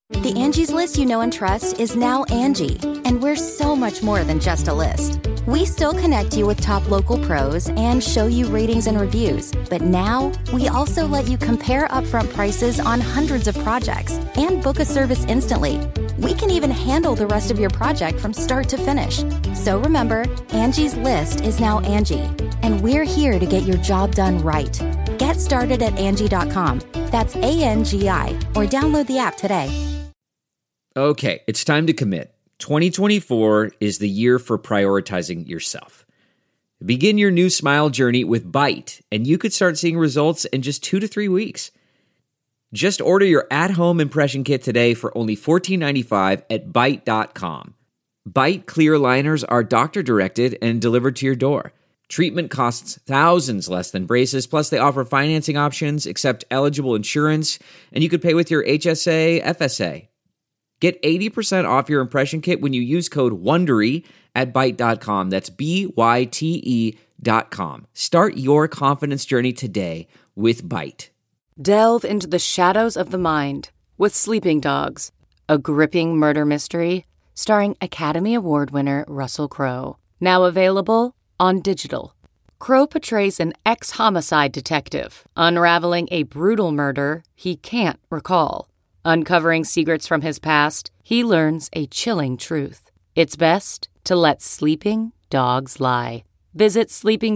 The Angie's List you know and trust is now Angie, and we're so much more than just a list. We still connect you with top local pros and show you ratings and reviews, but now we also let you compare upfront prices on hundreds of projects and book a service instantly. We can even handle the rest of your project from start to finish. So remember, Angie's List is now Angie, and we're here to get your job done right. Get started at Angie.com. That's ANGI, or download the app today. Okay, it's time to commit. 2024 is the year for prioritizing yourself. Begin your new smile journey with Byte, and you could start seeing results in just 2 to 3 weeks. Just order your at-home impression kit today for only $14.95 at Byte.com. Byte clear liners are doctor-directed and delivered to your door. Treatment costs thousands less than braces, plus they offer financing options, accept eligible insurance, and you could pay with your HSA, FSA. Get 80% off your impression kit when you use code WONDERY at Byte.com. That's BYTE.com. Start your confidence journey today with Byte. Delve into the shadows of the mind with Sleeping Dogs, a gripping murder mystery starring Academy Award winner Russell Crowe. Now available on digital. Crowe portrays an ex-homicide detective unraveling a brutal murder he can't recall. Uncovering secrets from his past, he learns a chilling truth. It's best to let sleeping dogs lie. Visit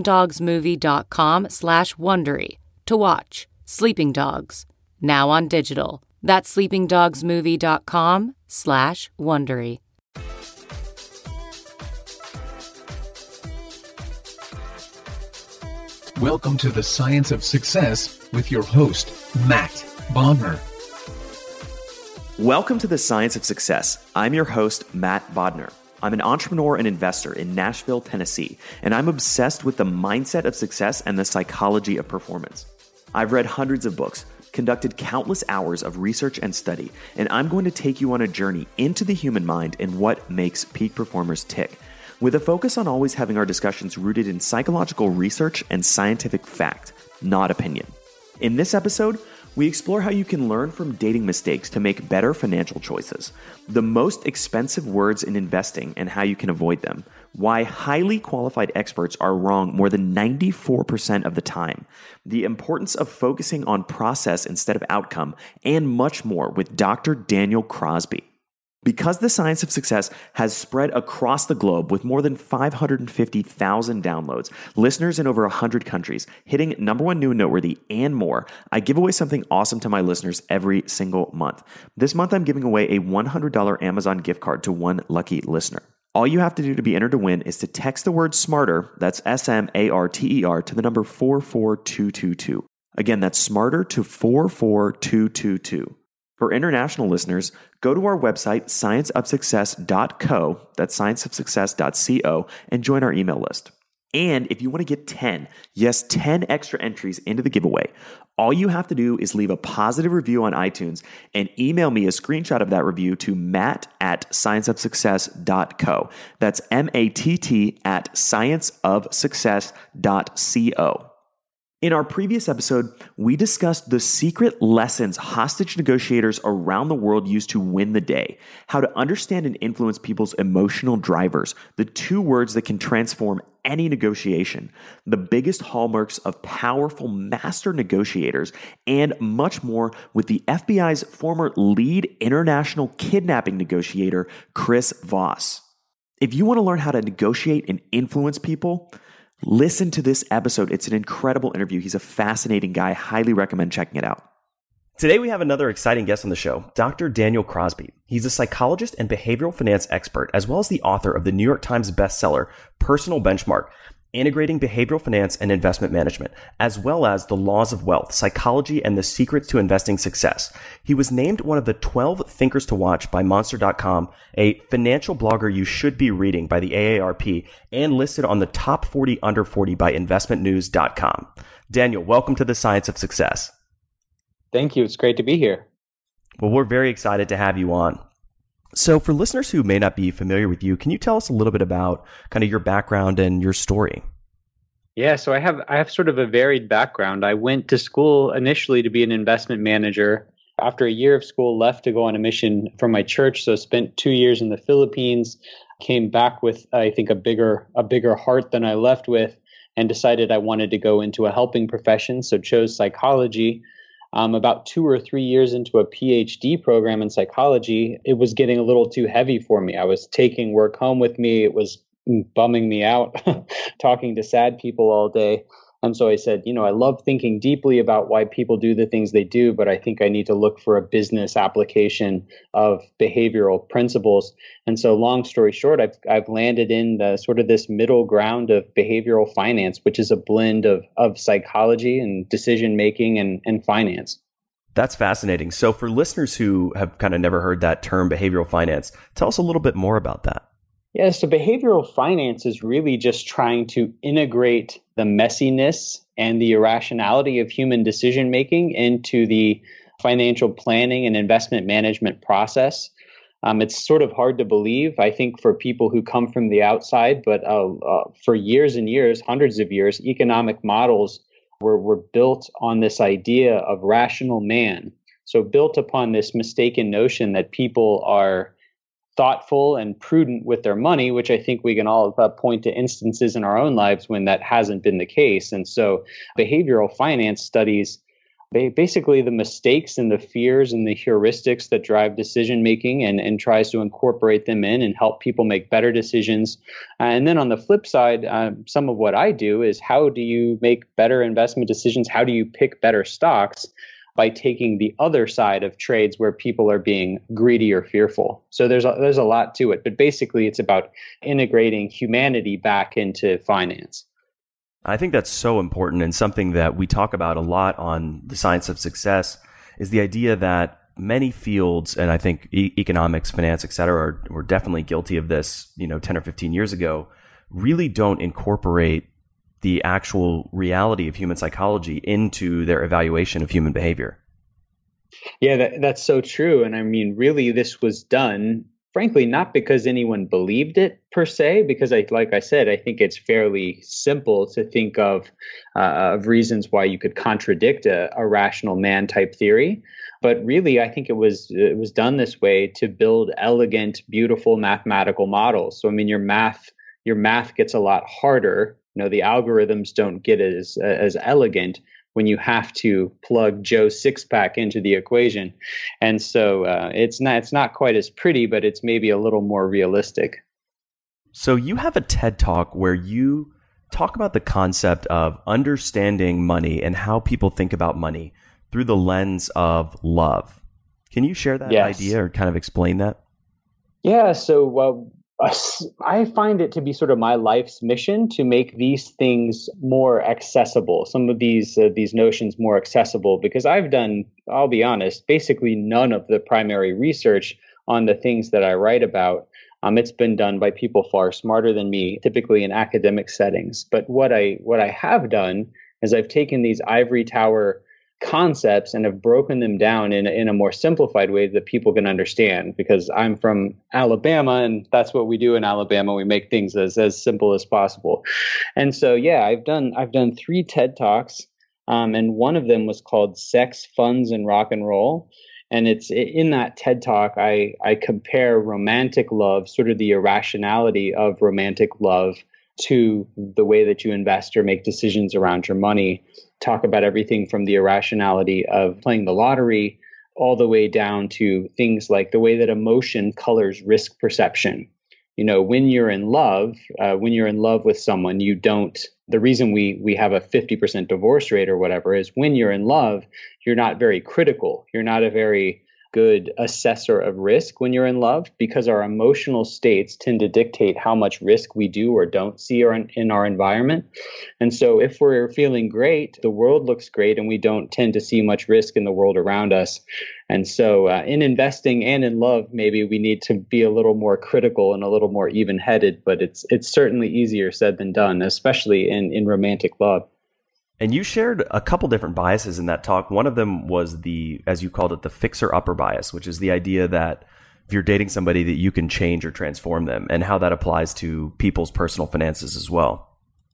sleepingdogsmovie.com/Wondery to watch Sleeping Dogs, now on digital. That's sleepingdogsmovie.com/Wondery. Welcome to the Science of Success with your host, Matt Bodnar. Welcome to the Science of Success. I'm your host, Matt Bodnar. I'm an entrepreneur and investor in Nashville, Tennessee, and I'm obsessed with the mindset of success and the psychology of performance. I've read hundreds of books, conducted countless hours of research and study, and I'm going to take you on a journey into the human mind and what makes peak performers tick, with a focus on always having our discussions rooted in psychological research and scientific fact, not opinion. In this episode, we explore how you can learn from dating mistakes to make better financial choices, the most expensive words in investing and how you can avoid them, why highly qualified experts are wrong more than 94% of the time, the importance of focusing on process instead of outcome, and much more with Dr. Daniel Crosby. Because the Science of Success has spread across the globe with more than 550,000 downloads, listeners in over 100 countries, hitting #1 new and noteworthy, and more, I give away something awesome to my listeners every single month. This month, I'm giving away a $100 Amazon gift card to one lucky listener. All you have to do to be entered to win is to text the word SMARTER, that's SMARTER, to the number 44222. Again, that's SMARTER to 44222. For international listeners, go to our website, scienceofsuccess.co, that's scienceofsuccess.co, and join our email list. And if you want to get 10 extra entries into the giveaway, all you have to do is leave a positive review on iTunes and email me a screenshot of that review to matt@scienceofsuccess.co. That's matt@scienceofsuccess.co. In our previous episode, we discussed the secret lessons hostage negotiators around the world use to win the day, how to understand and influence people's emotional drivers, the two words that can transform any negotiation, the biggest hallmarks of powerful master negotiators, and much more with the FBI's former lead international kidnapping negotiator, Chris Voss. If you want to learn how to negotiate and influence people, listen to this episode. It's an incredible interview. He's a fascinating guy. Highly recommend checking it out. Today, we have another exciting guest on the show, Dr. Daniel Crosby. He's a psychologist and behavioral finance expert, as well as the author of the New York Times bestseller, Personal Benchmark, Integrating Behavioral Finance and Investment Management, as well as The Laws of Wealth, Psychology and the Secrets to Investing Success. He was named one of the 12 thinkers to watch by Monster.com, a financial blogger you should be reading by the AARP, and listed on the top 40 under 40 by investmentnews.com. Daniel, welcome to the Science of Success. Thank you. It's great to be here. Well, we're very excited to have you on. So for listeners who may not be familiar with you, can you tell us a little bit about kind of your background and your story? Yeah, so I have sort of a varied background. I went to school initially to be an investment manager. after a year of school, left to go on a mission for my church. So spent 2 years in the Philippines, came back with, I think, a bigger heart than I left with, and decided I wanted to go into a helping profession. So chose psychology. About 2 or 3 years into a PhD program in psychology, it was getting a little too heavy for me. I was taking work home with me. It was bumming me out, talking to sad people all day. And so I said, I love thinking deeply about why people do the things they do, but I think I need to look for a business application of behavioral principles. And so long story short, I've landed in the sort of this middle ground of behavioral finance, which is a blend of psychology and decision making and finance. That's fascinating. So for listeners who have kind of never heard that term, behavioral finance, tell us a little bit more about that. Yeah, so behavioral finance is really just trying to integrate the messiness and the irrationality of human decision making into the financial planning and investment management process. It's sort of hard to believe, I think, for people who come from the outside, but for years and years, hundreds of years, economic models were built on this idea of rational man. So built upon this mistaken notion that people are thoughtful and prudent with their money, which I think we can all point to instances in our own lives when that hasn't been the case. And so behavioral finance studies basically the mistakes and the fears and the heuristics that drive decision making and tries to incorporate them in and help people make better decisions. And then on the flip side, some of what I do is how do you make better investment decisions? How do you pick better stocks? By taking the other side of trades where people are being greedy or fearful. So there's a lot to it, but basically it's about integrating humanity back into finance. I think that's so important, and something that we talk about a lot on The Science of Success is the idea that many fields, and I think economics, finance, et cetera, were definitely guilty of this, 10 or 15 years ago, really don't incorporate the actual reality of human psychology into their evaluation of human behavior. Yeah, that's so true. And I mean, really, this was done, frankly, not because anyone believed it per se, because like I said, I think it's fairly simple to think of reasons why you could contradict a rational man type theory. But really, I think it was done this way to build elegant, beautiful mathematical models. So, I mean, your math gets a lot harder. The algorithms don't get as elegant when you have to plug Joe's six-pack into the equation. And so it's not quite as pretty, but it's maybe a little more realistic. So you have a TED Talk where you talk about the concept of understanding money and how people think about money through the lens of love. Can you share that idea or kind of explain that? Yeah, so I find it to be sort of my life's mission to make these things more accessible, some of these notions more accessible, because I've done, I'll be honest, basically none of the primary research on the things that I write about. It's been done by people far smarter than me, typically in academic settings. But what I have done is I've taken these ivory tower concepts and have broken them down in a more simplified way that people can understand, because I'm from Alabama and that's what we do in Alabama. We make things as simple as possible. And so, yeah, I've done 3 TED Talks, and one of them was called Sex, Funds, and Rock and Roll. And it's in that TED Talk, I compare romantic love, sort of the irrationality of romantic love, to the way that you invest or make decisions around your money. Talk about everything from the irrationality of playing the lottery all the way down to things like the way that emotion colors risk perception. When you're in love with someone, the reason we have a 50% divorce rate or whatever is when you're in love, you're not very critical. You're not a very good assessor of risk when you're in love, because our emotional states tend to dictate how much risk we do or don't see in our environment. And so if we're feeling great, the world looks great and we don't tend to see much risk in the world around us. And so in investing and in love, maybe we need to be a little more critical and a little more even-headed, but it's certainly easier said than done, especially in romantic love. And you shared a couple different biases in that talk. One of them was as you called it, the fixer-upper bias, which is the idea that if you're dating somebody that you can change or transform them, and how that applies to people's personal finances as well.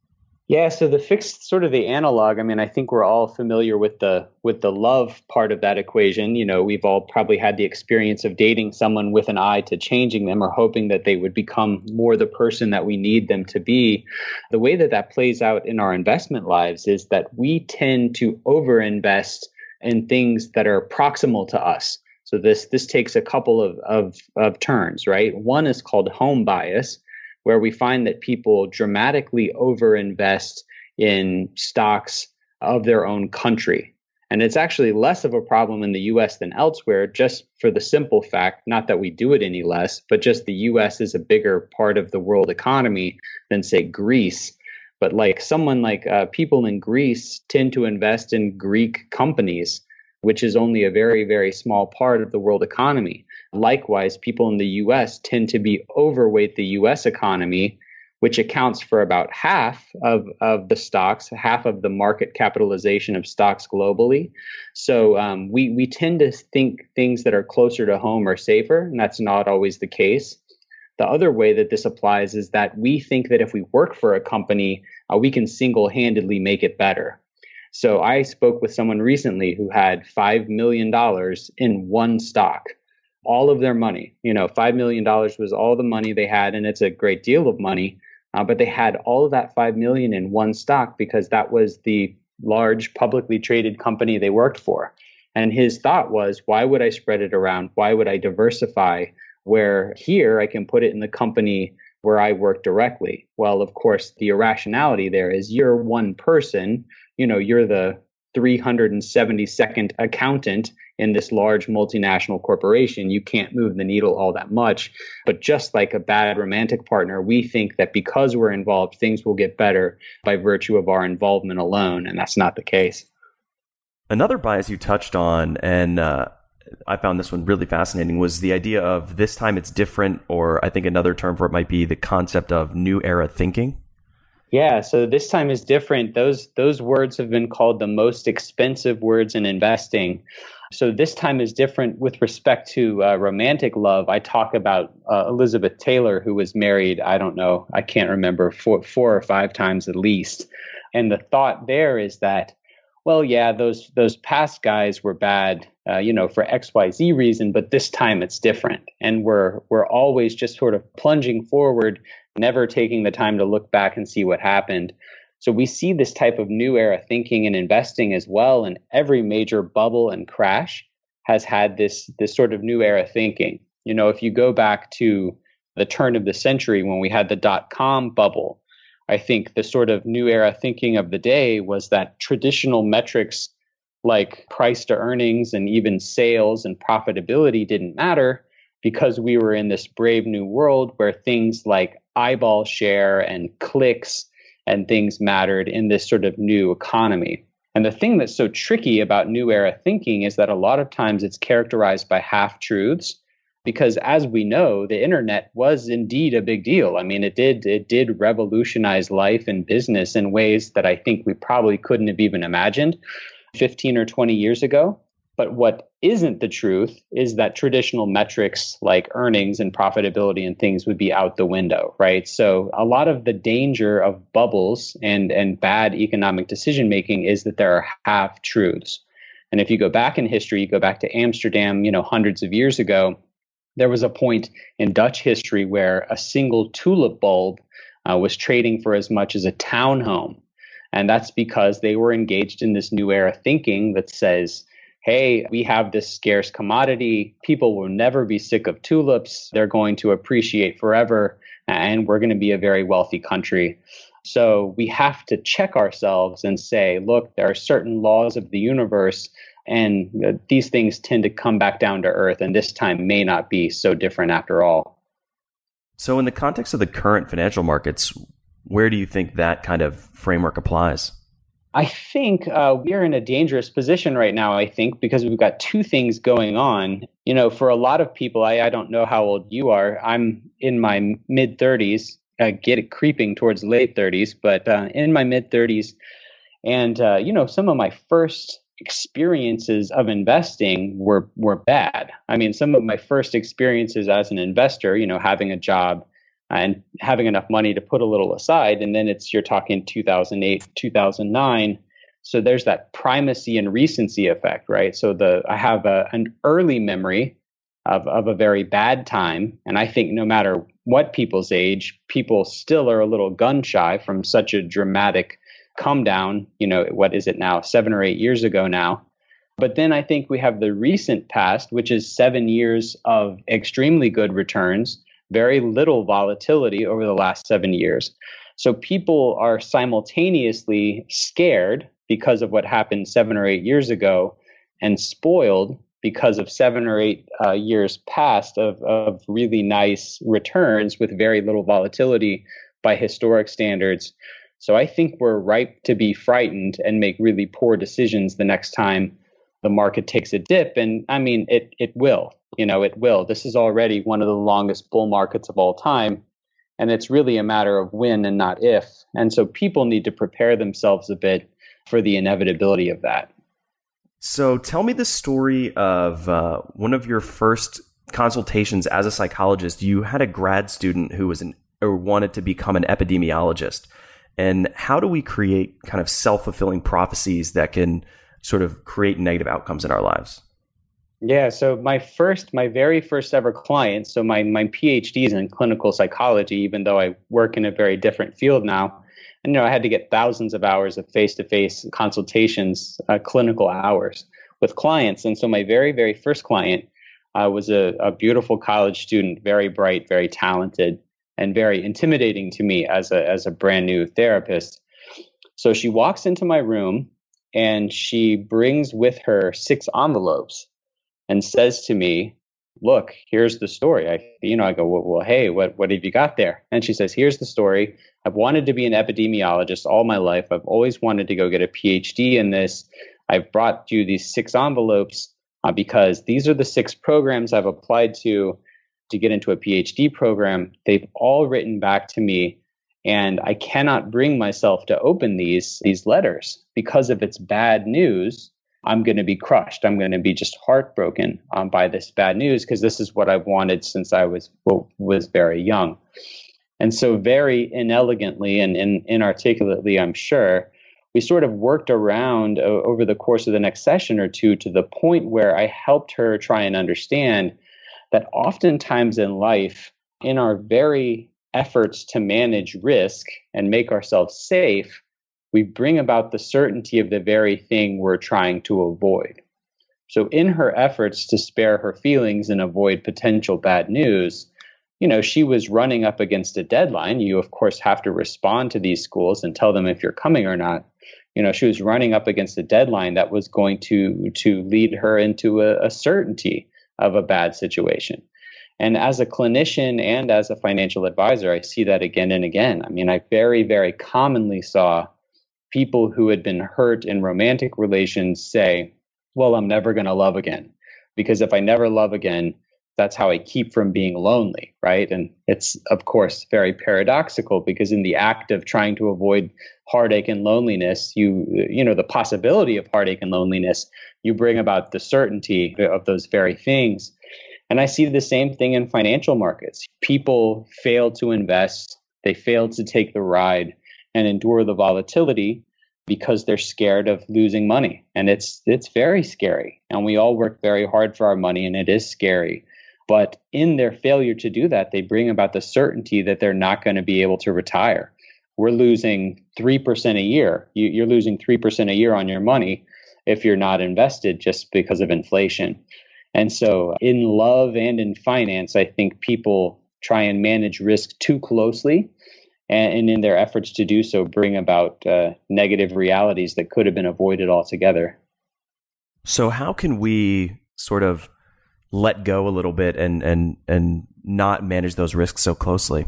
Yeah, so the fixed sort of the analog, I mean, I think we're all familiar with the love part of that equation. You know, we've all probably had the experience of dating someone with an eye to changing them or hoping that they would become more the person that we need them to be. The way that that plays out in our investment lives is that we tend to overinvest in things that are proximal to us. So this takes a couple of turns, right? One is called home bias, where we find that people dramatically overinvest in stocks of their own country. And it's actually less of a problem in the US than elsewhere, just for the simple fact, not that we do it any less, but just the US is a bigger part of the world economy than, say, Greece. But like people in Greece tend to invest in Greek companies, which is only a very, very small part of the world economy. Likewise, people in the US tend to be overweight the US economy, which accounts for about half of the stocks, half of the market capitalization of stocks globally. So we tend to think things that are closer to home are safer, and that's not always the case. The other way that this applies is that we think that if we work for a company, we can single-handedly make it better. So I spoke with someone recently who had $5 million in one stock. All of their money, $5 million was all the money they had, and it's a great deal of money. But they had all of that $5 million in one stock because that was the large publicly traded company they worked for. And his thought was, why would I spread it around? Why would I diversify? Where here I can put it in the company where I work directly. Well, of course, the irrationality there is you're one person, you're the 372nd accountant in this large multinational corporation. You can't move the needle all that much. But just like a bad romantic partner, we think that because we're involved, things will get better by virtue of our involvement alone. And that's not the case. Another bias you touched on, and I found this one really fascinating, was the idea of this time it's different, or I think another term for it might be the concept of new era thinking. Yeah, so this time is different. Those words have been called the most expensive words in investing. So this time is different with respect to romantic love. I talk about Elizabeth Taylor, who was married, I can't remember, four or five times at least. And the thought there is that, well, yeah, those past guys were bad, for XYZ reason, but this time it's different. And we're always just sort of plunging forward, never taking the time to look back and see what happened. So we see this type of new era thinking and investing as well. And every major bubble and crash has had this sort of new era thinking. If you go back to the turn of the century when we had the dot-com bubble, I think the sort of new era thinking of the day was that traditional metrics like price to earnings and even sales and profitability didn't matter because we were in this brave new world where things like eyeball share and clicks and things mattered in this sort of new economy. And the thing that's so tricky about new era thinking is that a lot of times it's characterized by half-truths, because as we know, the internet was indeed a big deal. I mean, it did revolutionize life and business in ways that I think we probably couldn't have even imagined 15 or 20 years ago. But what isn't the truth is that traditional metrics like earnings and profitability and things would be out the window, right? So a lot of the danger of bubbles and bad economic decision making is that there are half truths. And if you go back in history, you go back to Amsterdam, hundreds of years ago, there was a point in Dutch history where a single tulip bulb was trading for as much as a townhome. And that's because they were engaged in this new era thinking that says, hey, we have this scarce commodity. People will never be sick of tulips. They're going to appreciate forever, and we're going to be a very wealthy country. So we have to check ourselves and say, look, there are certain laws of the universe, and these things tend to come back down to earth, and this time may not be so different after all. So in the context of the current financial markets, where do you think that kind of framework applies? I think we're in a dangerous position right now, I think, because we've got two things going on. For a lot of people, I don't know how old you are. I'm in my mid-30s, creeping towards late 30s, but in my mid-30s. And, some of my first experiences of investing were bad. I mean, some of my first experiences as an investor, having a job, and having enough money to put a little aside. And then you're talking 2008, 2009. So there's that primacy and recency effect, right? So I have an early memory of a very bad time. And I think no matter what people's age, people still are a little gun shy from such a dramatic come down, what is it now, 7 or 8 years ago now. But then I think we have the recent past, which is 7 years of extremely good returns, very little volatility over the last 7 years. So people are simultaneously scared because of what happened 7 or 8 years ago and spoiled because of 7 or 8 years past of really nice returns with very little volatility by historic standards. So I think we're ripe to be frightened and make really poor decisions the next time the market takes a dip. And I mean, it will, it will. This is already one of the longest bull markets of all time. And it's really a matter of when and not if. And so people need to prepare themselves a bit for the inevitability of that. So tell me the story of one of your first consultations as a psychologist. You had a grad student who wanted to become an epidemiologist. And how do we create kind of self-fulfilling prophecies that can sort of create negative outcomes in our lives? Yeah, so my very first ever client, so my PhD is in clinical psychology, even though I work in a very different field now. And, I had to get thousands of hours of face-to-face consultations, clinical hours with clients. And so my very, very first client was a beautiful college student, very bright, very talented, and very intimidating to me as a brand new therapist. So she walks into my room and she brings with her 6 envelopes and says to me, "Look, here's the story." I go, well, hey, what have you got there? And she says, "Here's the story. I've wanted to be an epidemiologist all my life. I've always wanted to go get a PhD in this. I've brought you these 6 envelopes because these are the 6 programs I've applied to get into a PhD program. They've all written back to me, and I cannot bring myself to open these letters because if it's bad news, I'm going to be crushed. I'm going to be just heartbroken by this bad news because this is what I've wanted since I was very young." And so very inelegantly and inarticulately, I'm sure, we sort of worked around over the course of the next session or two to the point where I helped her try and understand that oftentimes in life, in our very efforts to manage risk and make ourselves safe, we bring about the certainty of the very thing we're trying to avoid. So in her efforts to spare her feelings and avoid potential bad news, she was running up against a deadline. You, of course, have to respond to these schools and tell them if you're coming or not. She was running up against a deadline that was going to lead her into a certainty of a bad situation. And as a clinician and as a financial advisor, I see that again and again. I mean, I very, very commonly saw people who had been hurt in romantic relations say, "Well, I'm never going to love again, because if I never love again, that's how I keep from being lonely," right? And it's, of course, very paradoxical because in the act of trying to avoid heartache and loneliness, the possibility of heartache and loneliness, you bring about the certainty of those very things. And I see the same thing in financial markets. People fail to invest, they fail to take the ride and endure the volatility because they're scared of losing money. And it's very scary. And we all work very hard for our money, and it is scary. But in their failure to do that, they bring about the certainty that they're not going to be able to retire. We're losing 3% a year. You're losing 3% a year on your money if you're not invested just because of inflation. And so in love and in finance, I think people try and manage risk too closely. And in their efforts to do so, bring about negative realities that could have been avoided altogether. So how can we sort of let go a little bit and not manage those risks so closely?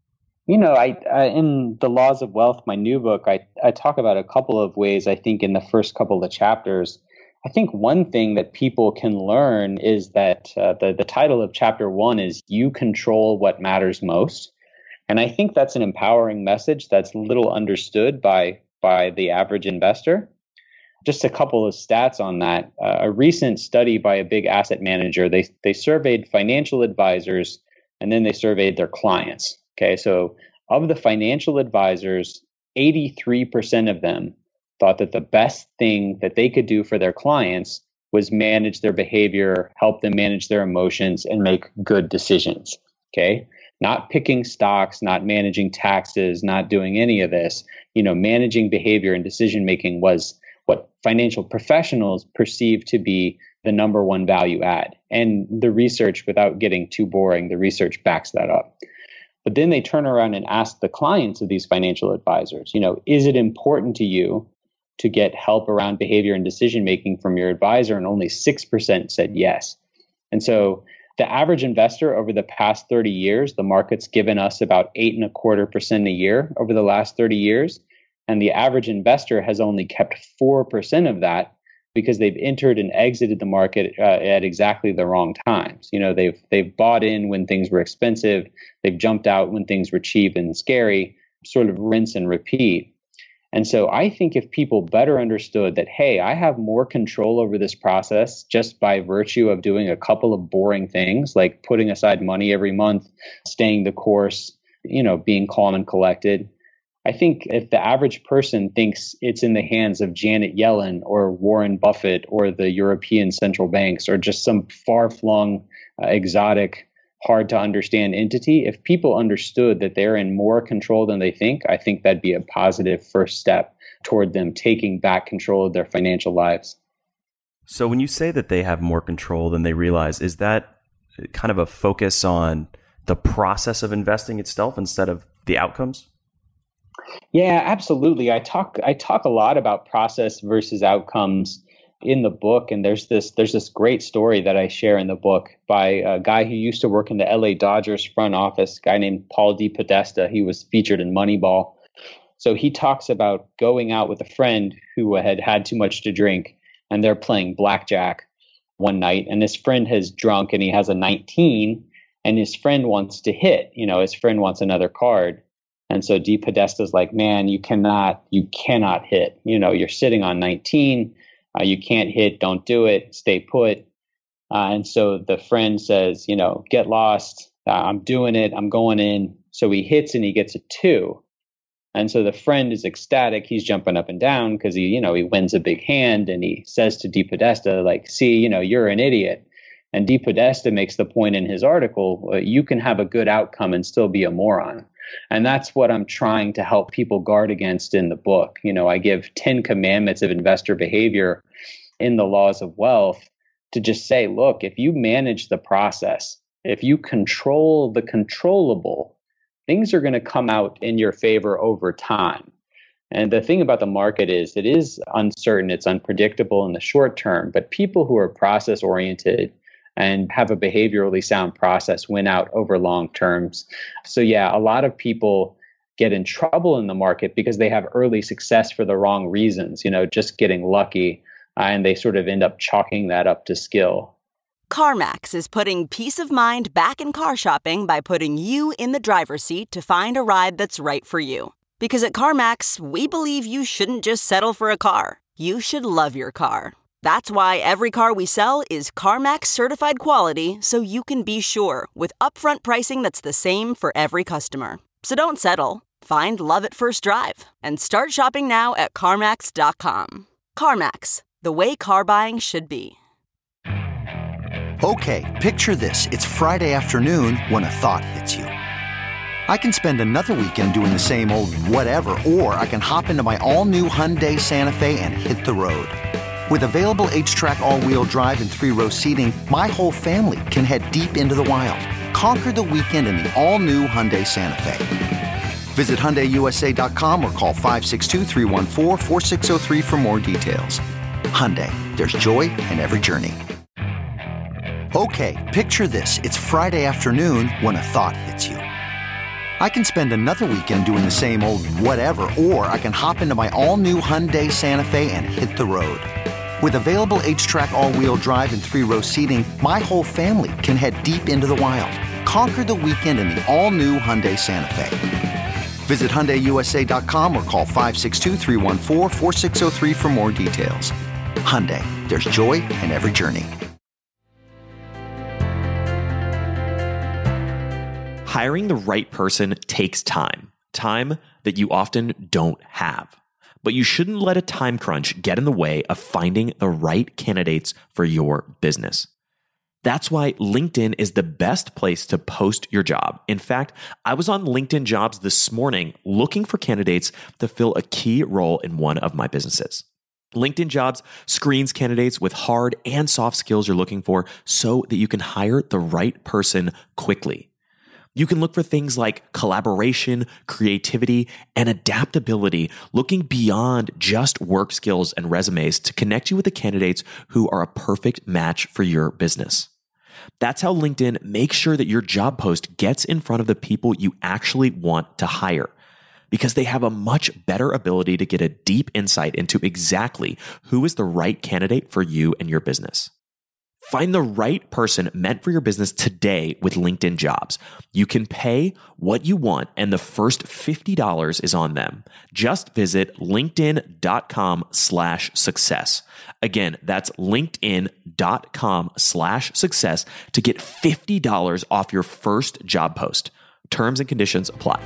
I in The Laws of Wealth, my new book, I talk about a couple of ways. I think in the first couple of chapters, I think one thing that people can learn is that the title of chapter 1 is "You Control What Matters Most." And I think that's an empowering message that's little understood by the average investor. Just a couple of stats on that. A recent study by a big asset manager, they surveyed financial advisors and then they surveyed their clients. Okay, so of the financial advisors, 83% of them thought that the best thing that they could do for their clients was manage their behavior, help them manage their emotions, and make good decisions. Okay, not picking stocks, not managing taxes, not doing any of this. Managing behavior and decision making was what financial professionals perceive to be the number one value add. And the research, without getting too boring, the research backs that up. But then they turn around and ask the clients of these financial advisors, is it important to you to get help around behavior and decision making from your advisor? And only 6% said yes. And so the average investor over the past 30 years, the market's given us about 8.25% a year over the last 30 years. And the average investor has only kept 4% of that because they've entered and exited the market at exactly the wrong times. They've bought in when things were expensive. They've jumped out when things were cheap and scary, sort of rinse and repeat. And so I think if people better understood that, hey, I have more control over this process just by virtue of doing a couple of boring things like putting aside money every month, staying the course, being calm and collected. I think if the average person thinks it's in the hands of Janet Yellen or Warren Buffett or the European central banks or just some far-flung, exotic, hard to understand entity, if people understood that they're in more control than they think, I think that'd be a positive first step toward them taking back control of their financial lives. So when you say that they have more control than they realize, is that kind of a focus on the process of investing itself instead of the outcomes? Yeah, absolutely. I talk a lot about process versus outcomes in the book, and there's this great story that I share in the book by a guy who used to work in the LA Dodgers front office, a guy named Paul DePodesta. He was featured in Moneyball. So he talks about going out with a friend who had had too much to drink, and they're playing blackjack one night, and his friend has drunk and he has a 19, and his friend wants to hit. His friend wants another card. And so DePodesta's like, man, you cannot hit. You're sitting on 19. You can't hit. Don't do it. Stay put. And so the friend says, get lost. I'm doing it. I'm going in. So he hits and he gets a 2. And so the friend is ecstatic. He's jumping up and down because he wins a big hand. And he says to DePodesta, like, see, you're an idiot. And DePodesta makes the point in his article, you can have a good outcome and still be a moron. And that's what I'm trying to help people guard against in the book. I give 10 commandments of investor behavior in the Laws of Wealth to just say, look, if you manage the process, if you control the controllable, things are going to come out in your favor over time. And the thing about the market is it is uncertain, it's unpredictable in the short term, but people who are process oriented and have a behaviorally sound process win out over long terms. So yeah, a lot of people get in trouble in the market because they have early success for the wrong reasons, just getting lucky, and they sort of end up chalking that up to skill. CarMax is putting peace of mind back in car shopping by putting you in the driver's seat to find a ride that's right for you. Because at CarMax, we believe you shouldn't just settle for a car. You should love your car. That's why every car we sell is CarMax certified quality, so you can be sure with upfront pricing that's the same for every customer. So don't settle. Find love at first drive and start shopping now at CarMax.com. CarMax, the way car buying should be. Okay, picture this. It's Friday afternoon when a thought hits you. I can spend another weekend doing the same old whatever, or I can hop into my all-new Hyundai Santa Fe and hit the road. With available H-Track all-wheel drive and 3-row seating, my whole family can head deep into the wild. Conquer the weekend in the all-new Hyundai Santa Fe. Visit HyundaiUSA.com or call 562-314-4603 for more details. Hyundai, there's joy in every journey. Okay, picture this. It's Friday afternoon when a thought hits you. I can spend another weekend doing the same old whatever, or I can hop into my all-new Hyundai Santa Fe and hit the road. With available H-Track all-wheel drive and 3-row seating, my whole family can head deep into the wild. Conquer the weekend in the all-new Hyundai Santa Fe. Visit HyundaiUSA.com or call 562-314-4603 for more details. Hyundai, there's joy in every journey. Hiring the right person takes time that you often don't have. But you shouldn't let a time crunch get in the way of finding the right candidates for your business. That's why LinkedIn is the best place to post your job. In fact, I was on LinkedIn Jobs this morning looking for candidates to fill a key role in one of my businesses. LinkedIn Jobs screens candidates with hard and soft skills you're looking for so that you can hire the right person quickly. You can look for things like collaboration, creativity, and adaptability, looking beyond just work skills and resumes to connect you with the candidates who are a perfect match for your business. That's how LinkedIn makes sure that your job post gets in front of the people you actually want to hire, because they have a much better ability to get a deep insight into exactly who is the right candidate for you and your business. Find the right person meant for your business today with LinkedIn Jobs. You can pay what you want, and the first $50 is on them. Just visit linkedin.com/success. Again, that's linkedin.com/success to get $50 off your first job post. Terms and conditions apply.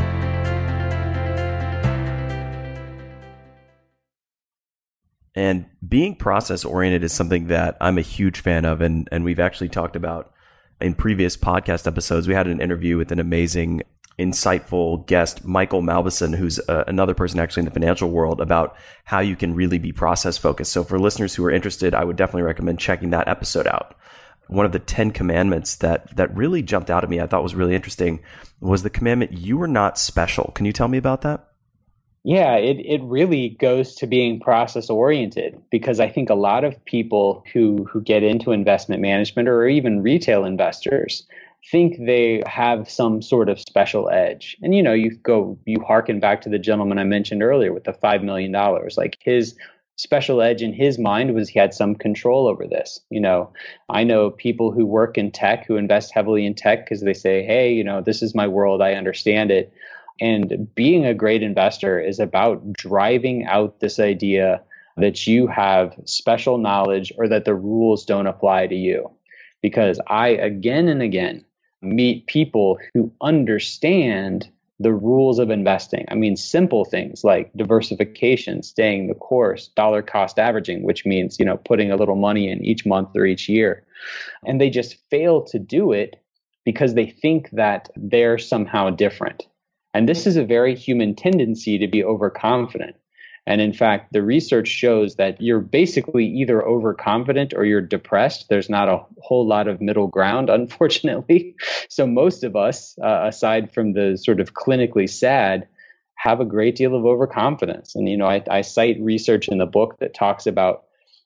And being process-oriented is something that I'm a huge fan of, and we've actually talked about in previous podcast episodes. We had an interview with an amazing, insightful guest, Michael Malbison, who's another person actually in the financial world, about how you can really be process-focused. So for listeners who are interested, I would definitely recommend checking that episode out. One of the 10 commandments that really jumped out at me, I thought was really interesting, was the commandment, "You are not special." Can you tell me about that? Yeah, it really goes to being process oriented, because I think a lot of people who get into investment management, or even retail investors, think they have some sort of special edge. And, you hearken back to the gentleman I mentioned earlier with the $5 million, like his special edge in his mind was he had some control over this. I know people who work in tech, who invest heavily in tech because they say, hey, this is my world, I understand it. And being a great investor is about driving out this idea that you have special knowledge or that the rules don't apply to you. Because I, again and again, meet people who understand the rules of investing. I mean, simple things like diversification, staying the course, dollar cost averaging, which means, putting a little money in each month or each year. And they just fail to do it because they think that they're somehow different. And this is a very human tendency to be overconfident. And in fact, the research shows that you're basically either overconfident or you're depressed. There's not a whole lot of middle ground, unfortunately. So most of us, aside from the sort of clinically sad, have a great deal of overconfidence. And, I cite research in the book that talks about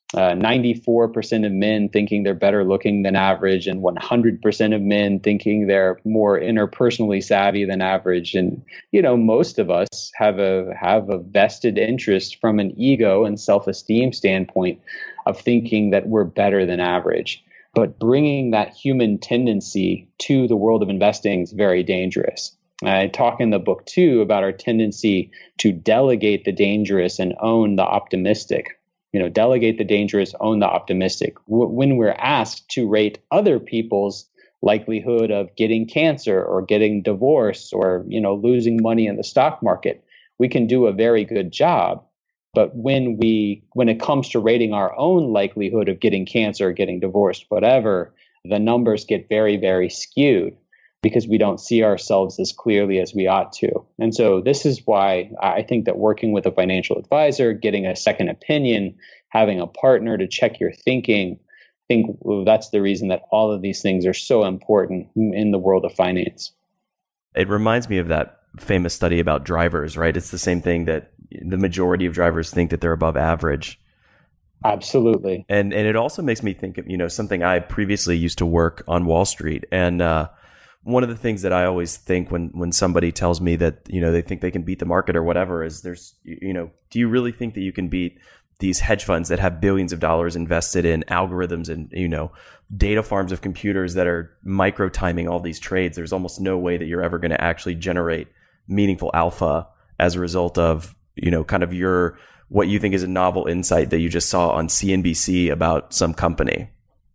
94% of men thinking they're better looking than average, and 100% of men thinking they're more interpersonally savvy than average. And, most of us have a vested interest from an ego and self-esteem standpoint of thinking that we're better than average. But bringing that human tendency to the world of investing is very dangerous. I talk in the book, too, about our tendency to delegate the dangerous and own the optimistic. Delegate the dangerous, own the optimistic. When we're asked to rate other people's likelihood of getting cancer or getting divorced or, losing money in the stock market, we can do a very good job. But when it comes to rating our own likelihood of getting cancer, getting divorced, whatever, the numbers get very, very skewed, because we don't see ourselves as clearly as we ought to. And so this is why I think that working with a financial advisor, getting a second opinion, having a partner to check your thinking, I think that's the reason that all of these things are so important in the world of finance. It reminds me of that famous study about drivers, right? It's the same thing, that the majority of drivers think that they're above average. Absolutely. And it also makes me think of, something I previously used to work on Wall Street. And one of the things that I always think when somebody tells me that, they think they can beat the market or whatever is do you really think that you can beat these hedge funds that have billions of dollars invested in algorithms and, data farms of computers that are micro timing all these trades? There's almost no way that you're ever going to actually generate meaningful alpha as a result of, kind of what you think is a novel insight that you just saw on CNBC about some company.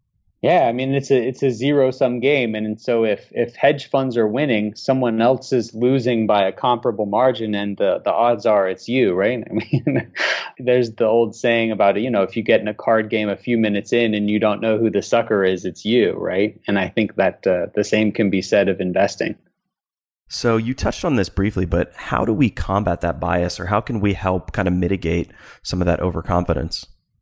Yeah, I mean it's a zero sum game, and so if hedge funds are winning, someone else is losing by a comparable margin, and the odds are it's you, right? I mean, there's the old saying about if you get in a card game a few minutes in and you don't know who the sucker is, it's you, right? And I think that the same can be said of investing. So you touched on this briefly, but how do we combat that bias, or how can we help kind of mitigate some of that overconfidence?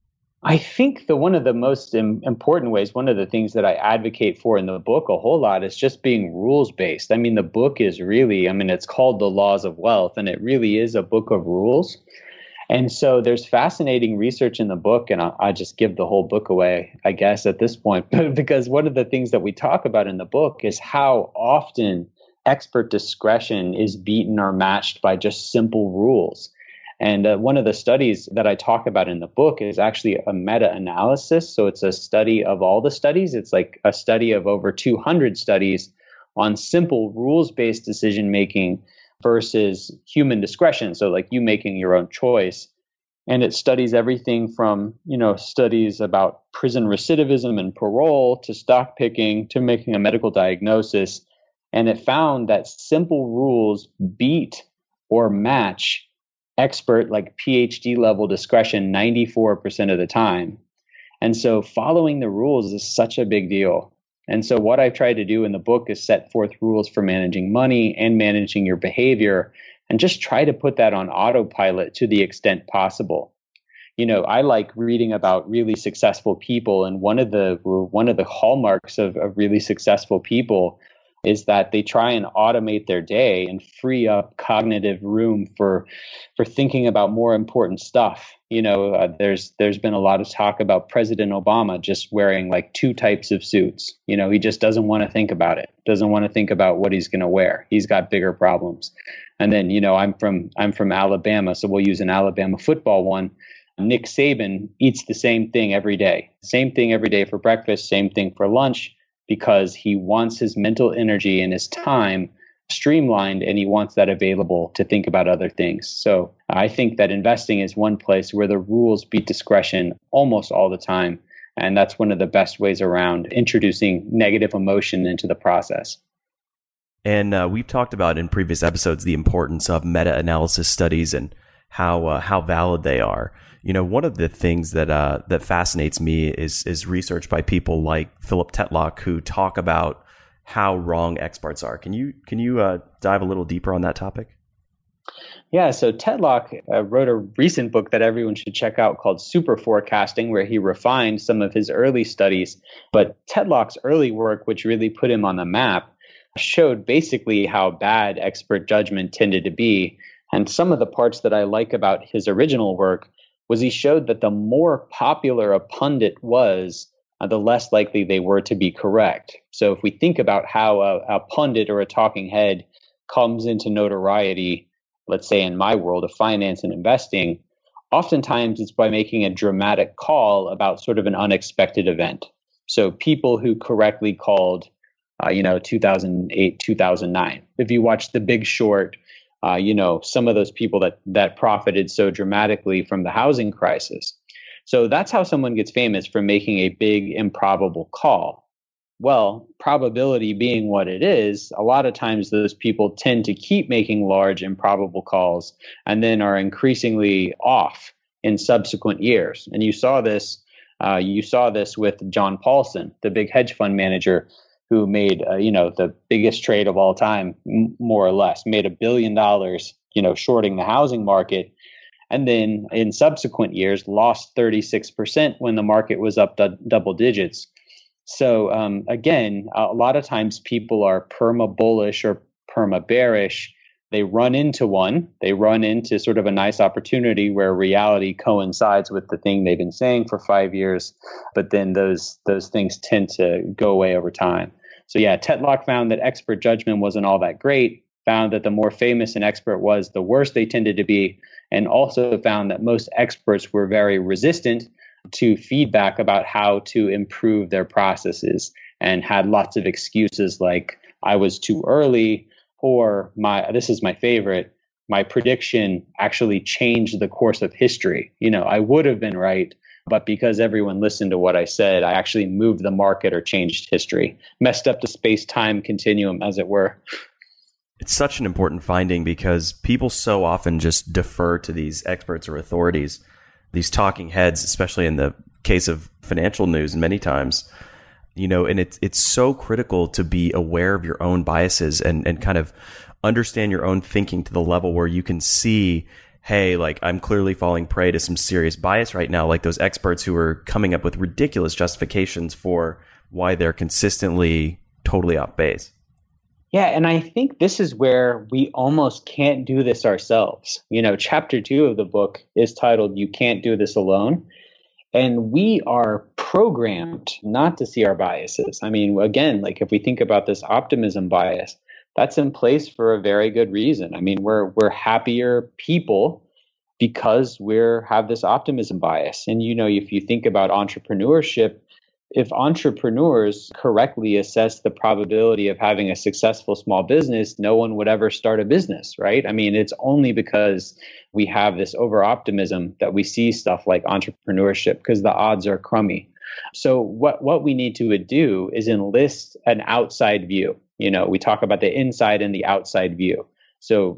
I think one of the most important ways, one of the things that I advocate for in the book a whole lot is just being rules-based. I mean, the book is really, it's called The Laws of Wealth, and it really is a book of rules. And so there's fascinating research in the book, and I just give the whole book away, I guess, at this point, because one of the things that we talk about in the book is how often expert discretion is beaten or matched by just simple rules. And one of the studies that I talk about in the book is actually a meta-analysis. So it's a study of all the studies. It's like a study of over 200 studies on simple rules-based decision-making versus human discretion. So like you making your own choice. And it studies everything from, studies about prison recidivism and parole to stock picking to making a medical diagnosis. And it found that simple rules beat or match expert, like PhD level discretion 94% of the time. And so following the rules is such a big deal. And so what I've tried to do in the book is set forth rules for managing money and managing your behavior, and just try to put that on autopilot to the extent possible. I like reading about really successful people, and one of the hallmarks of really successful people is that they try and automate their day and free up cognitive room for thinking about more important stuff. There's been a lot of talk about President Obama just wearing like 2 types of suits. He just doesn't want to think about it. Doesn't want to think about what he's going to wear. He's got bigger problems. And then, I'm from Alabama, so we'll use an Alabama football one. Nick Saban eats the same thing every day. Same thing every day for breakfast, same thing for lunch, because he wants his mental energy and his time streamlined, and he wants that available to think about other things. So I think that investing is one place where the rules beat discretion almost all the time. And that's one of the best ways around introducing negative emotion into the process. And we've talked about in previous episodes the importance of meta-analysis studies and how valid they are. One of the things that fascinates me is research by people like Philip Tetlock, who talk about how wrong experts are. Can you dive a little deeper on that topic? Yeah, so Tetlock wrote a recent book that everyone should check out called Super Forecasting, where he refined some of his early studies. But Tetlock's early work, which really put him on the map, showed basically how bad expert judgment tended to be. And some of the parts that I like about his original work was he showed that the more popular a pundit was, the less likely they were to be correct. So if we think about how a pundit or a talking head comes into notoriety, let's say in my world of finance and investing, oftentimes it's by making a dramatic call about sort of an unexpected event. So people who correctly called, 2008, 2009. If you watch The Big Short, some of those people that profited so dramatically from the housing crisis. So that's how someone gets famous, for making a big improbable call. Well, probability being what it is, a lot of times those people tend to keep making large improbable calls and then are increasingly off in subsequent years. And you saw this with John Paulson, the big hedge fund manager, who made the biggest trade of all time, more or less, made $1 billion, shorting the housing market, and then in subsequent years lost 36% when the market was up double digits. So again, a lot of times people are perma bullish or perma bearish. They run into sort of a nice opportunity where reality coincides with the thing they've been saying for 5 years, but then those things tend to go away over time. So yeah, Tetlock found that expert judgment wasn't all that great, found that the more famous an expert was, the worse they tended to be, and also found that most experts were very resistant to feedback about how to improve their processes, and had lots of excuses like, I was too early, or this is my favorite, my prediction actually changed the course of history. I would have been right, But because everyone listened to what I said, I actually moved the market or changed history, messed up the space-time continuum, as it were. It's such an important finding because people so often just defer to these experts or authorities, these talking heads, especially in the case of financial news many times, and it's so critical to be aware of your own biases and kind of understand your own thinking to the level where you can see, hey, like I'm clearly falling prey to some serious bias right now, like those experts who are coming up with ridiculous justifications for why they're consistently totally off base. Yeah, and I think this is where we almost can't do this ourselves. Chapter 2 of the book is titled "You Can't Do This Alone." And we are programmed not to see our biases. I mean, again, like if we think about this optimism bias, that's in place for a very good reason. I mean, we're happier people because have this optimism bias. And, if you think about entrepreneurship, if entrepreneurs correctly assess the probability of having a successful small business, no one would ever start a business, right? I mean, it's only because we have this over-optimism that we see stuff like entrepreneurship because the odds are crummy. So what we need to do is enlist an outside view. We talk about the inside and the outside view. So,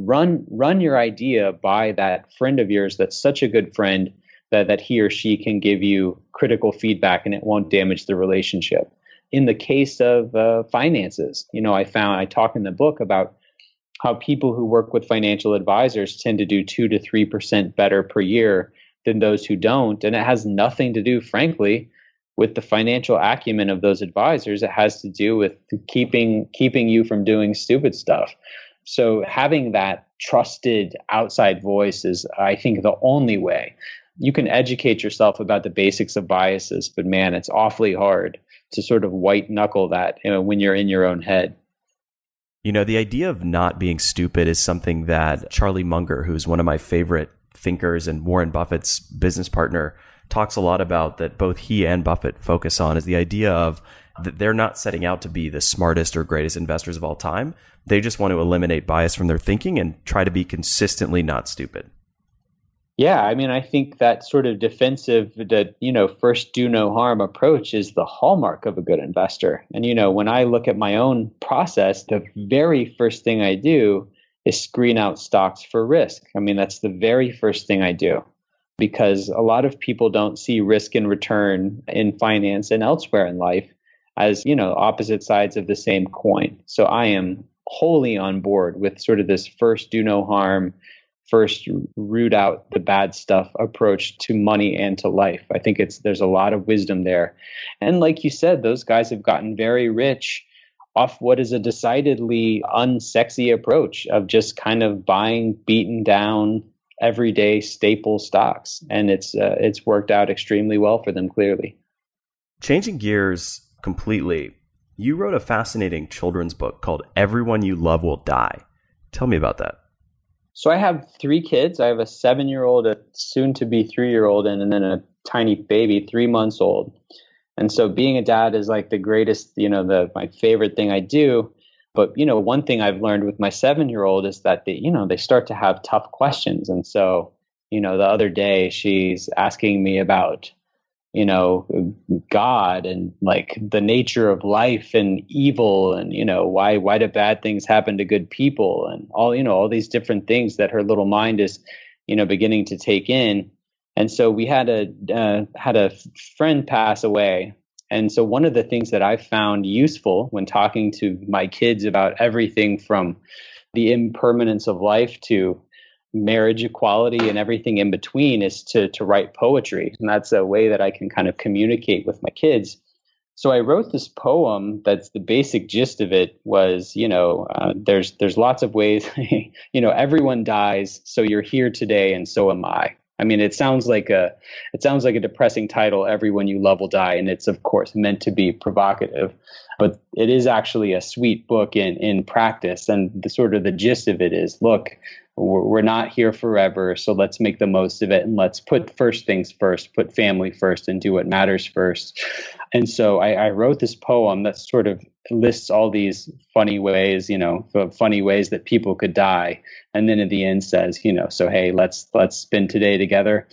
run your idea by that friend of yours that's such a good friend that he or she can give you critical feedback and it won't damage the relationship. In the case of finances, I talk in the book about how people who work with financial advisors tend to do 2 to 3% better per year than those who don't. And it has nothing to do, frankly, with the financial acumen of those advisors. It has to do with keeping you from doing stupid stuff. So having that trusted outside voice is, I think, the only way. You can educate yourself about the basics of biases, but man, it's awfully hard to sort of white knuckle that when you're in your own head. The idea of not being stupid is something that Charlie Munger, who's one of my favorite thinkers and Warren Buffett's business partner, talks a lot about, that both he and Buffett focus on, is the idea of that they're not setting out to be the smartest or greatest investors of all time. They just want to eliminate bias from their thinking and try to be consistently not stupid. Yeah, I mean, I think that sort of defensive, first do no harm approach is the hallmark of a good investor. And, when I look at my own process, the very first thing I do is screen out stocks for risk. I mean, that's the very first thing I do, because a lot of people don't see risk and return in finance and elsewhere in life as, opposite sides of the same coin. So I am wholly on board with sort of this first do no harm, first root out the bad stuff approach to money and to life. I think there's a lot of wisdom there. And like you said, those guys have gotten very rich off what is a decidedly unsexy approach of just kind of buying beaten down everyday staple stocks. And it's worked out extremely well for them, clearly. Changing gears completely, you wrote a fascinating children's book called Everyone You Love Will Die. Tell me about that. So I have 3 kids. I have a 7-year-old, a soon-to-be 3-year-old, and then a tiny baby, 3 months old. And so being a dad is like the greatest, my favorite thing I do. But, one thing I've learned with my 7-year-old is that they start to have tough questions. And so, the other day she's asking me about, God and like the nature of life and evil and, why do bad things happen to good people and all these different things that her little mind is, beginning to take in. And so we had a friend pass away. And so one of the things that I found useful when talking to my kids about everything from the impermanence of life to marriage equality and everything in between is to write poetry. And that's a way that I can kind of communicate with my kids. So I wrote this poem that's the basic gist of it was, there's lots of ways, everyone dies. So you're here today and so am I. I mean, it sounds like a depressing title, Everyone You Love Will Die. And it's, of course, meant to be provocative, but it is actually a sweet book in practice. And the gist of it is, look, we're not here forever. So let's make the most of it. And let's put first things first, put family first and do what matters first. And so I wrote this poem that sort of lists all these funny ways, funny ways that people could die. And then at the end says, so, hey, let's spend today together.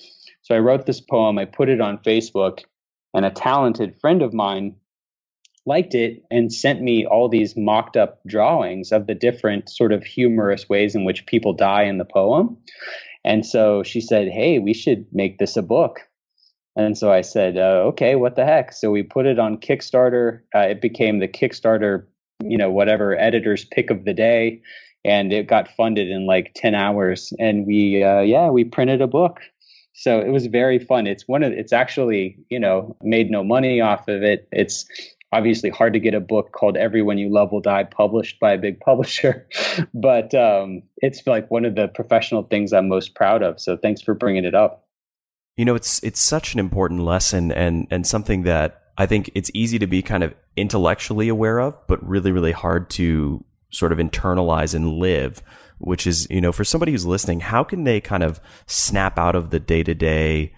So I wrote this poem, I put it on Facebook, and a talented friend of mine liked it and sent me all these mocked up drawings of the different sort of humorous ways in which people die in the poem. And so she said, hey, we should make this a book. And so I said, okay, what the heck? So we put it on Kickstarter. It became the Kickstarter, whatever editor's pick of the day. And it got funded in like 10 hours. And we printed a book. So it was very fun. It's actually, made no money off of it. It's obviously hard to get a book called Everyone You Love Will Die published by a big publisher. But it's like one of the professional things I'm most proud of. So thanks for bringing it up. It's such an important lesson and something that I think it's easy to be kind of intellectually aware of, but really, really hard to sort of internalize and live, which is, for somebody who's listening, how can they kind of snap out of the day-to-day,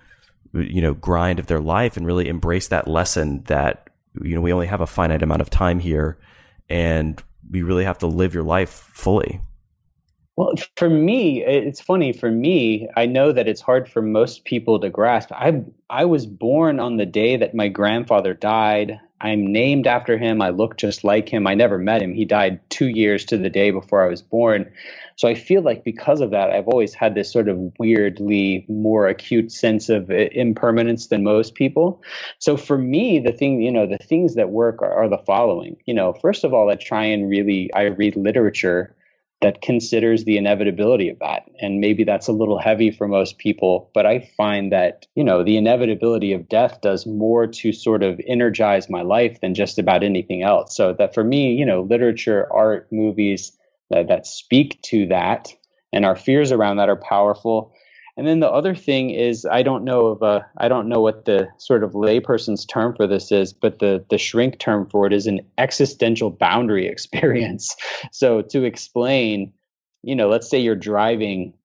grind of their life and really embrace that lesson that, we only have a finite amount of time here and we really have to live your life fully? Well, for me, it's funny. For me, I know that it's hard for most people to grasp. I was born on the day that my grandfather died. I'm named after him. I look just like him. I never met him. He died 2 years to the day before I was born. So I feel like because of that, I've always had this sort of weirdly more acute sense of impermanence than most people. So for me, the things that work are the following. First of all, I read literature that considers the inevitability of that. And maybe that's a little heavy for most people, but I find that, the inevitability of death does more to sort of energize my life than just about anything else. So that for me, literature, art, movies that speak to that and our fears around that are powerful. And then the other thing is, I don't know what the sort of layperson's term for this is, but the shrink term for it is an existential boundary experience. So to explain, let's say you're driving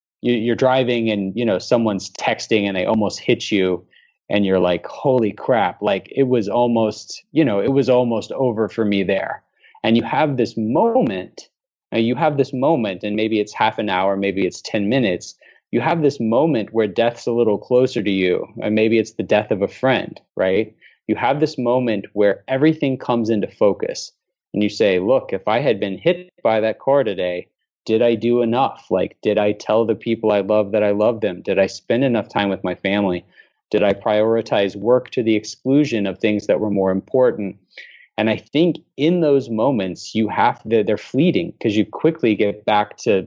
and, someone's texting and they almost hit you and you're like, holy crap, like it was almost over for me there. And you have this moment and maybe it's half an hour, maybe it's 10 minutes. You have this moment where death's a little closer to you, and maybe it's the death of a friend, right? You have this moment where everything comes into focus and you say, look, if I had been hit by that car today, did I do enough? Like, did I tell the people I love that I love them? Did I spend enough time with my family? Did I prioritize work to the exclusion of things that were more important? And I think in those moments, they're fleeting because you quickly get back to,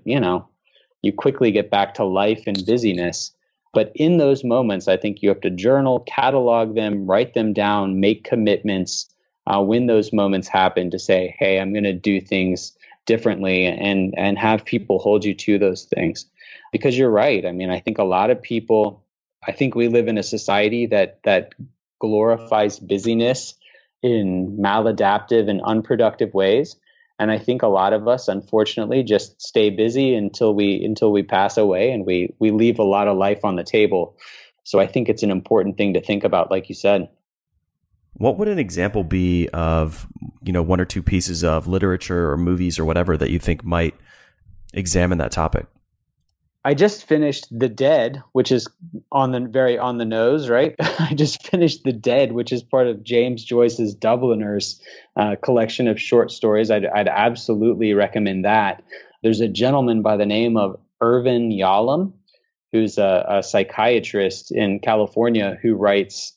life and busyness. But in those moments, I think you have to journal, catalog them, write them down, make commitments when those moments happen to say, hey, I'm going to do things differently and have people hold you to those things. Because you're right. I mean, I think a lot of people, we live in a society that glorifies busyness in maladaptive and unproductive ways. And I think a lot of us, unfortunately, just stay busy until we pass away, and we leave a lot of life on the table. So I think it's an important thing to think about, like you said. What would an example be of, one or two pieces of literature or movies or whatever that you think might examine that topic? I just finished The Dead, which is on the nose, right? I just finished The Dead, which is part of James Joyce's Dubliners collection of short stories. I'd absolutely recommend that. There's a gentleman by the name of Irvin Yalom, who's a psychiatrist in California who writes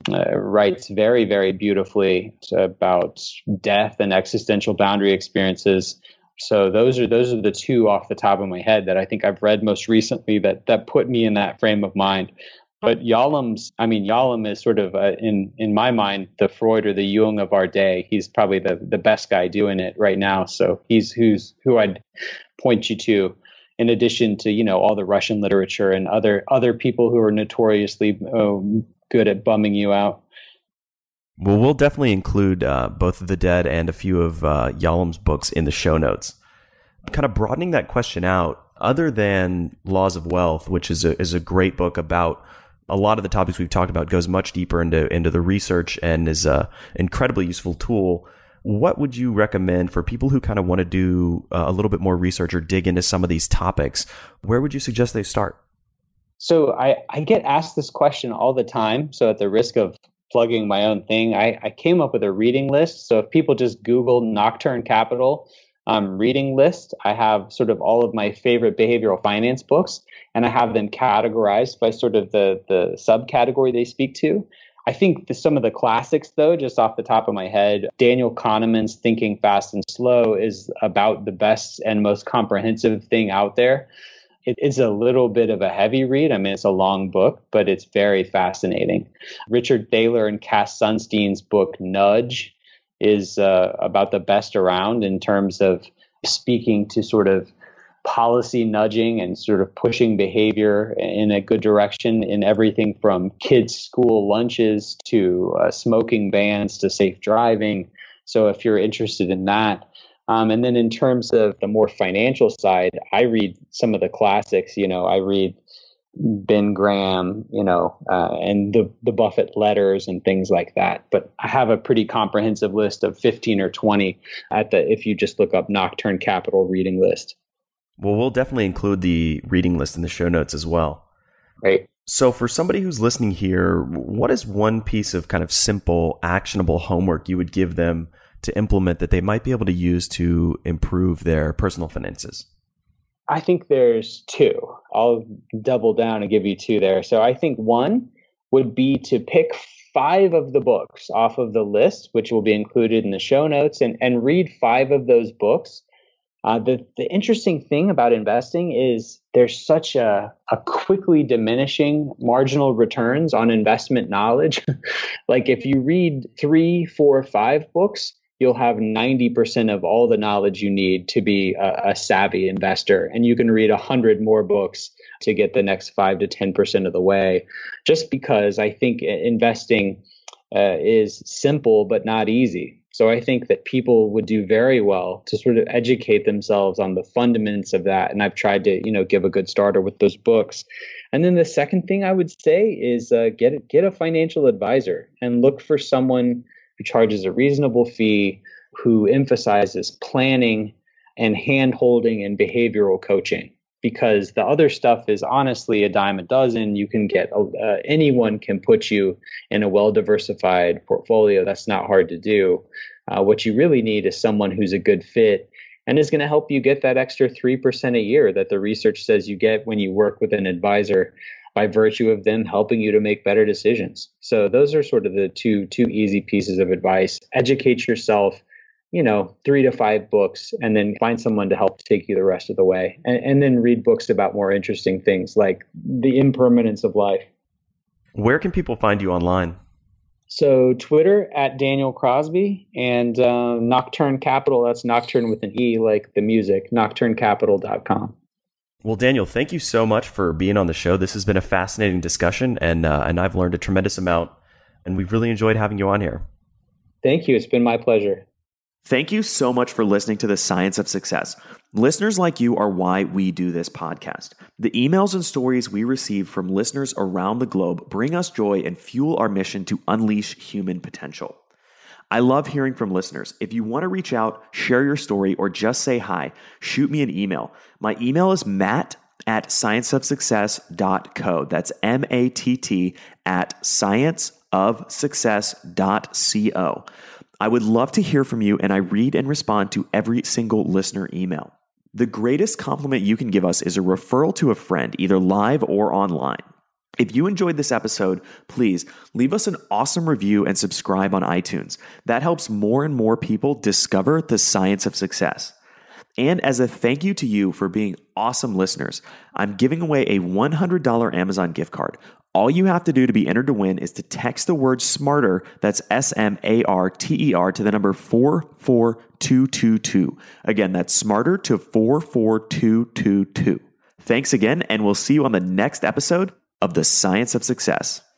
very, very beautifully about death and existential boundary experiences. So those are the two off the top of my head that I think I've read most recently that put me in that frame of mind. But Yalom is sort of in my mind the Freud or the Jung of our day. He's probably the best guy doing it right now. So he's who I'd point you to, in addition to all the Russian literature and other people who are notoriously good at bumming you out. Well, we'll definitely include both of The Dead and a few of Yalom's books in the show notes. Kind of broadening that question out, other than Laws of Wealth, which is a great book about a lot of the topics we've talked about, goes much deeper into the research and is an incredibly useful tool. What would you recommend for people who kind of want to do a little bit more research or dig into some of these topics? Where would you suggest they start? So I get asked this question all the time. So at the risk of plugging my own thing, I came up with a reading list. So if people just Google Nocturne Capital reading list, I have sort of all of my favorite behavioral finance books, and I have them categorized by sort of the subcategory they speak to. I think some of the classics, though, just off the top of my head, Daniel Kahneman's Thinking Fast and Slow is about the best and most comprehensive thing out there. It is a little bit of a heavy read. I mean, it's a long book, but it's very fascinating. Richard Thaler and Cass Sunstein's book, Nudge, is about the best around in terms of speaking to sort of policy nudging and sort of pushing behavior in a good direction in everything from kids' school lunches to smoking bans to safe driving. So if you're interested in that. And then in terms of the more financial side, I read some of the classics. I read Ben Graham, and the Buffett letters and things like that. But I have a pretty comprehensive list of 15 or 20 if you just look up Nocturne Capital reading list. Well, we'll definitely include the reading list in the show notes as well. Great. So for somebody who's listening here, what is one piece of kind of simple, actionable homework you would give them to implement that they might be able to use to improve their personal finances? I think there's two. I'll double down and give you two there. So I think one would be to pick 5 of the books off of the list, which will be included in the show notes, and read 5 of those books. The interesting thing about investing is there's such a quickly diminishing marginal returns on investment knowledge. Like if you read 3, 4, 5 books, you'll have 90% of all the knowledge you need to be a savvy investor. And you can read 100 more books to get the next 5 to 10% of the way, just because I think investing is simple but not easy. So I think that people would do very well to sort of educate themselves on the fundamentals of that. And I've tried to, give a good starter with those books. And then the second thing I would say is get a financial advisor and look for someone who charges a reasonable fee, who emphasizes planning and hand-holding and behavioral coaching. Because the other stuff is honestly a dime a dozen. You can get anyone can put you in a well-diversified portfolio. That's not hard to do. What you really need is someone who's a good fit and is going to help you get that extra 3% a year that the research says you get when you work with an advisor, by virtue of them helping you to make better decisions. So those are sort of the two easy pieces of advice. Educate yourself. 3 to 5 books, and then find someone to help take you the rest of the way. And then read books about more interesting things like the impermanence of life. Where can people find you online? So Twitter at Daniel Crosby, and Nocturne Capital, that's Nocturne with an E like the music, nocturnecapital.com. Well, Daniel, thank you so much for being on the show. This has been a fascinating discussion, and I've learned a tremendous amount, and we've really enjoyed having you on here. Thank you. It's been my pleasure. Thank you so much for listening to The Science of Success. Listeners like you are why we do this podcast. The emails and stories we receive from listeners around the globe bring us joy and fuel our mission to unleash human potential. I love hearing from listeners. If you want to reach out, share your story, or just say hi, shoot me an email. My email is matt@scienceofsuccess.co. That's MATT @scienceofsuccess.co. I would love to hear from you, and I read and respond to every single listener email. The greatest compliment you can give us is a referral to a friend, either live or online. If you enjoyed this episode, please leave us an awesome review and subscribe on iTunes. That helps more and more people discover the science of success. And as a thank you to you for being awesome listeners, I'm giving away a $100 Amazon gift card. All you have to do to be entered to win is to text the word SMARTER, that's SMARTER, to the number 44222. Again, that's SMARTER to 44222. Thanks again, and we'll see you on the next episode of The Science of Success.